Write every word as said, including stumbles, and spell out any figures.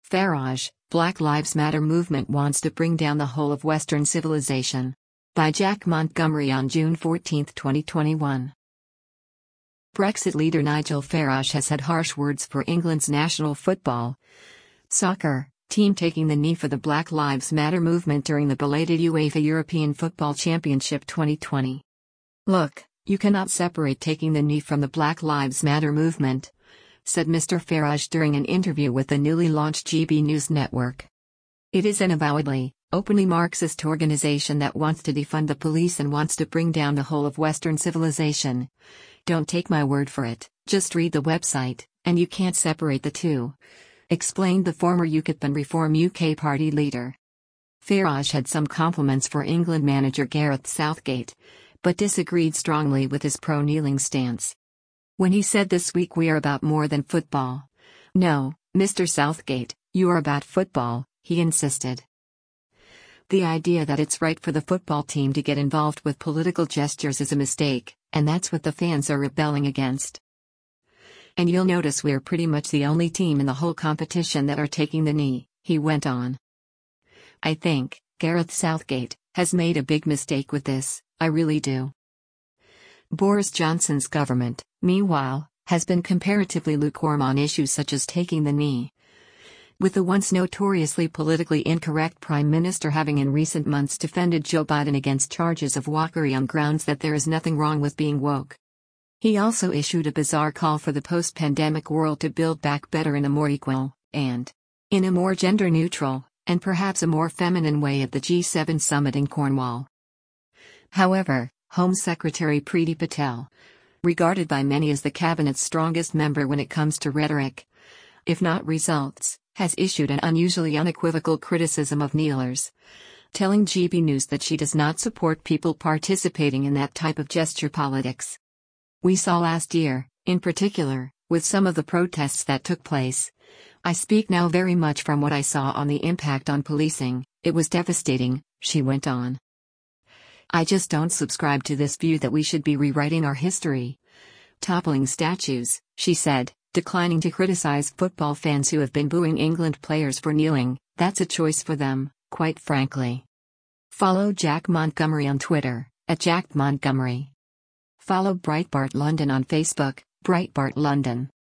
Farage, Black Lives Matter movement wants to bring down the whole of Western civilization. By Jack Montgomery on June fourteenth, twenty twenty-one. Brexit leader Nigel Farage has had harsh words for England's national football soccer team taking the knee for the Black Lives Matter movement during the belated UEFA European Football Championship twenty twenty. "Look, you cannot separate taking the knee from the Black Lives Matter movement," said Mister Farage during an interview with the newly launched G B News Network. "It is an avowedly, openly Marxist organization that wants to defund the police and wants to bring down the whole of Western civilization. Don't take my word for it, just read the website, and you can't separate the two," explained the former UKIP and Reform U K party leader. Farage had some compliments for England manager Gareth Southgate, but disagreed strongly with his pro-kneeling stance. When he said this week we are about more than football. "No, Mister Southgate, you are about football," he insisted. "The idea that it's right for the football team to get involved with political gestures is a mistake, and that's what the fans are rebelling against. And you'll notice we're pretty much the only team in the whole competition that are taking the knee," he went on. "I think Gareth Southgate has made a big mistake with this, I really do." Boris Johnson's government, meanwhile, has been comparatively lukewarm on issues such as taking the knee, with the once notoriously politically incorrect Prime Minister having in recent months defended Joe Biden against charges of wokery on grounds that there is nothing wrong with being woke. He also issued a bizarre call for the post-pandemic world to build back better in a more equal, and in a more gender-neutral, and perhaps a more feminine way at the G seven summit in Cornwall. However, Home Secretary Priti Patel, regarded by many as the cabinet's strongest member when it comes to rhetoric, if not results, has issued an unusually unequivocal criticism of kneelers, telling G B News that she does not support people participating in that type of gesture politics. "We saw last year, in particular, with some of the protests that took place. I speak now very much from what I saw on the impact on policing. It was devastating," she went on. "I just don't subscribe to this view that we should be rewriting our history, toppling statues," she said, declining to criticize football fans who have been booing England players for kneeling. "That's a choice for them, quite frankly." Follow Jack Montgomery on Twitter, at Jack Montgomery. Follow Breitbart London on Facebook, Breitbart London.